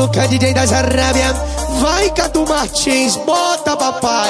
Maluca, DJ das Arábia. Vai, Cadu Martins, bota papai.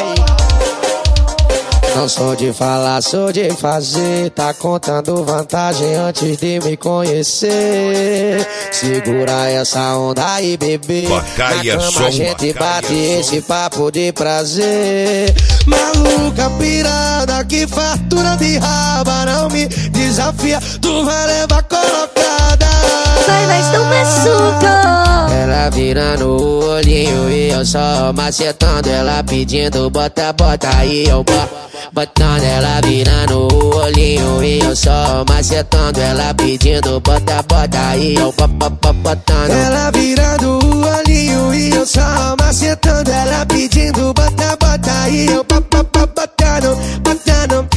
Não sou de falar, sou de fazer. Tá contando vantagem antes de me conhecer. Segura essa onda aí, bebê. Na cama a gente bate esse papo de prazer. Maluca pirada, que fartura de raba. Não me desafia, tu vai levar colocada. Vai tomar suco. Ela virando o olhinho e eu só macetando. Ela pedindo bota, bota aí, eu botando. Ela virando o olhinho e eu só macetando. Ela pedindo bota, bota aí, eu botando. Ela virando o olhinho e eu só macetando. Ela pedindo bota, bota aí, eu botando, botando, botando,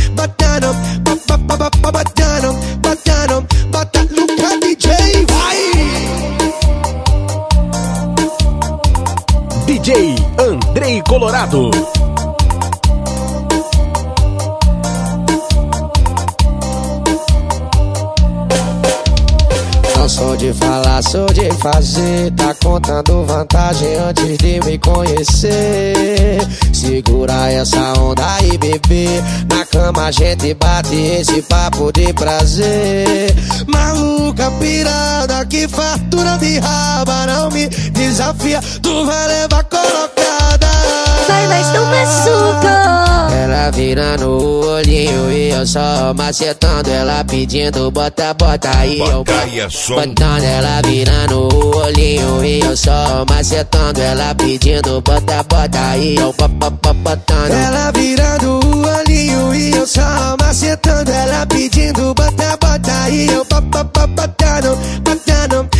botando, botando, bota Luca DJ, vai! DJ Andrei Colorado. Não sou de falar, sou de fazer. Tá contando vantagem antes de me conhecer. Segura essa onda aí, bebê. Na cama a gente bate esse papo de prazer. Maluca pirada, que fartura de raba. Não me desafia, tu vai levar colocada. Vai tomar suco. Ela virando o olhinho e eu só macetando. Ela pedindo bota, bota aí, eu botando. Ela virando o olhinho e eu só macetando. Ela pedindo bota, bota aí, eu botando. Ela virando o olhinho e eu só macetando. Ela pedindo bota, bota aí, eu botando, botando, botando,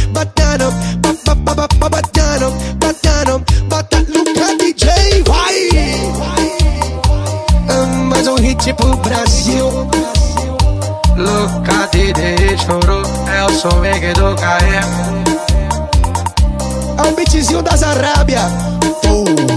botando, botando, bota Luca DJ, vai! Mais um hit pro Brasil. Luca DJ chorou, é o som do Caé. É o beatzinho das Arábia.